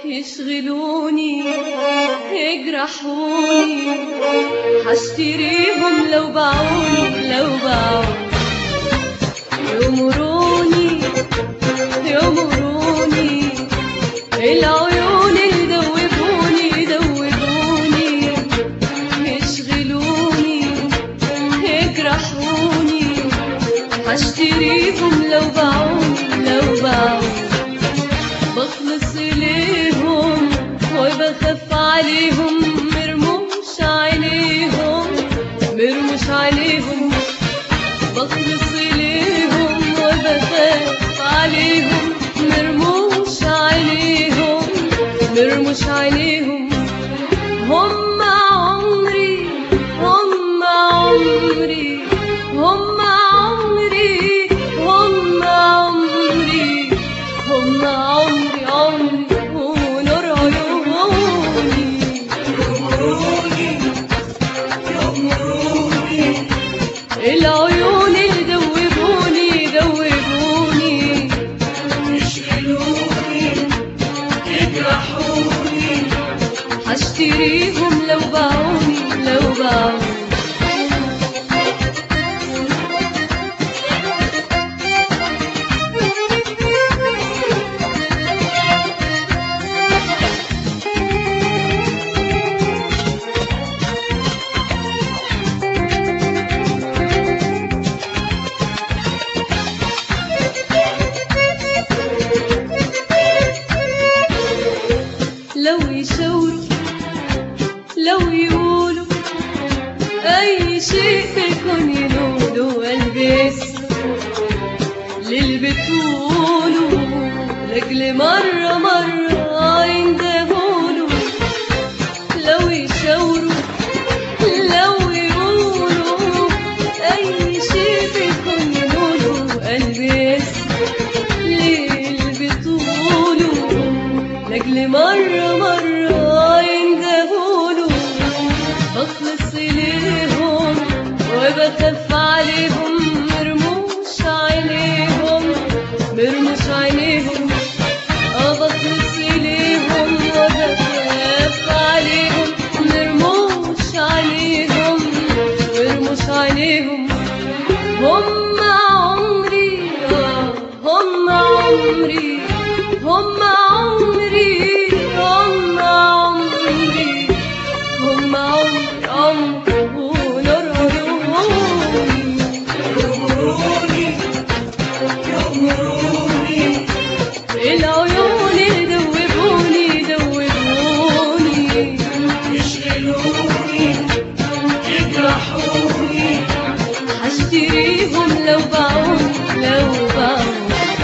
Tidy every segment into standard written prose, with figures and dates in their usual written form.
يشغلوني يجرحوني، حشتريهم لو باعوني لو باعوني. يمروني يمروني العيون يدوبوني يدوبوني، يشغلوني يجرحوني، حشتريهم لو باعوني لو باعوني. بخلص إليهم وبخاف عليهم، مرموش عليهم مرموش عليهم. بخلص إليهم وبخاف عليهم، مرموش عليهم مرموش عليهم. هم عمري هم عمري هم عمري هم عمري هم عمري عمري ونور عيوني. يمروني يمروني العيون يدوبوني يدوبوني، يشغلوني يجرحوني، حشتريهم لو باعوني لو باعوني. لو يشاوروا لو يقولوا أي شيء بيكون ينولوا، قلبي يسمع للي بتقولوا، لأجل مرة مرة يندهولوا. لو يشاوروا لو يقولوا أي شيء بيكون ينولوا، قلبي يسمع للي بتقولوا، لأجل مرة مرة يندهولوا. بخلص إليهم وبخاف عليهم، مرموش عليهم مرموش عليهم. بخلص إليهم وبخاف عليهم، مرموش عليهم مرموش عليهم. هم عمري هم عمري هم عمري هم عمري هم عمري عمري ونور عيوني. يمروني يمروني العيون يدوبوني يدوبوني، يشغلوني يجرحوني، حشتريهم لو باعوني لو باعوني.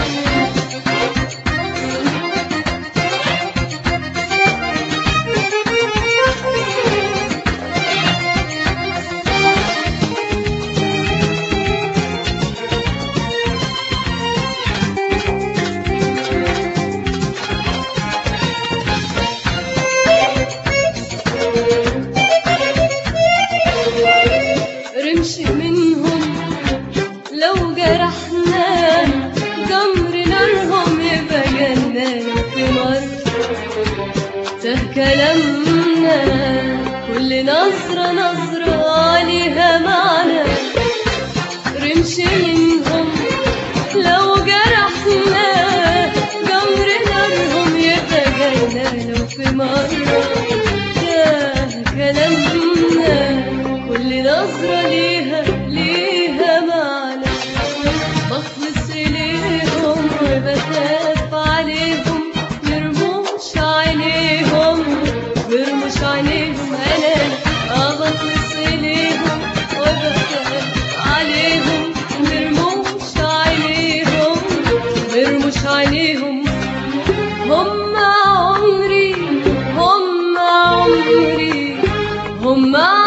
رمش منهم لو جرحنا، جمر نارهم يبقى جنان في مرة. ده كلامنا كل نظرة نظرة ليها معنى. رمش منهم لو جرحنا، جمر نارهم يبقى جنان في مرة. ده كلامنا كل نظرة ليها معنى. بخلص إليهم وبخاف عليهم، مرموش عليهم مرموش عليهم. أنا بخلص إليهم وبخاف عليهم، مرموش عليهم مرموش عليهم. هم عمري هم عمري هم